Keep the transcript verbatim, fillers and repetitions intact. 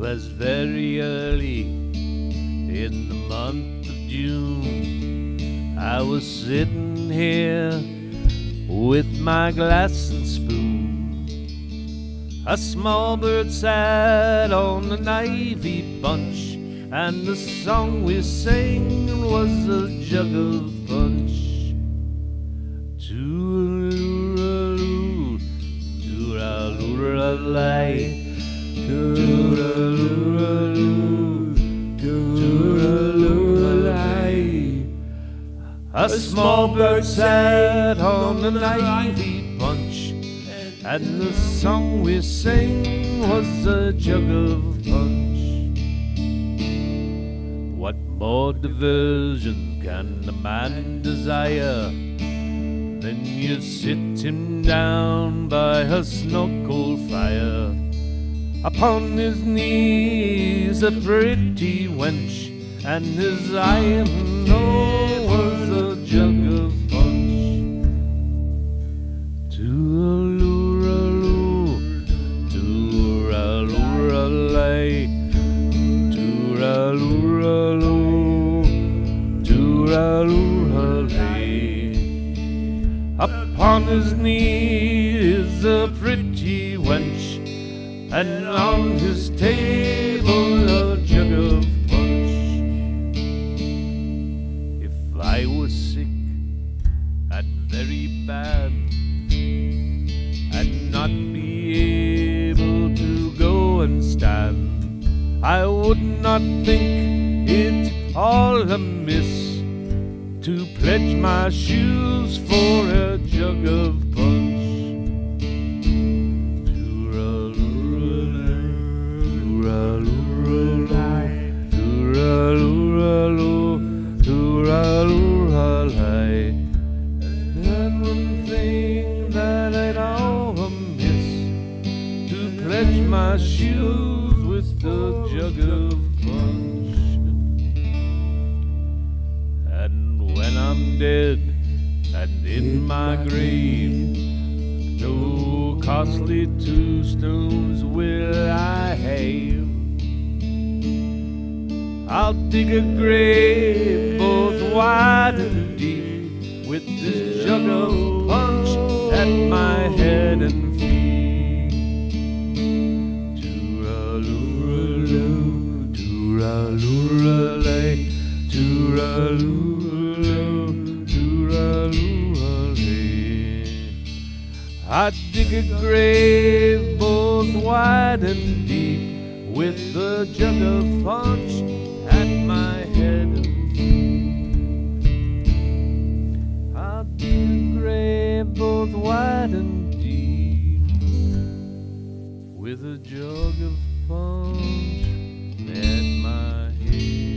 'Twas very early in the month of June. I was sitting here with my glass and spoon. A small bird sat on an ivy bunch, and the song we sang was a jug of punch. Tooraloo, tooraloo-lay, tooraloo, tooraloo-lay. A small bird sat on an ivy bunch, and the song we sang was a jug of punch. What more diversion can a man desire than you sit him down by a snow-cold fire? Upon his knees a pretty wench, and his iron know was a jug of punch. Tooraloo, tooraloo-lay, tooraloo, tooraloo-lay. Upon his knee is a pretty wench, and on his table a jug of punch. If I was sick and very bad, and not be able to go and stand, I would not think it all amiss to pledge my shoes for a jug of punch. And one thing that I'd all amiss, to pledge my shoes with a jug of punch. And when I'm dead and in my grave, no costly tombstones will I have. I'll dig a grave both wide and deep, with this jug of punch at my head and feet. Tooraloo, tooraloo-lay, tooraloo, tooraloo-lay. I dig a grave both wide and deep, with a jug of punch at my head and feet. I'll dig a grave both wide and deep, with a jug of punch at my head.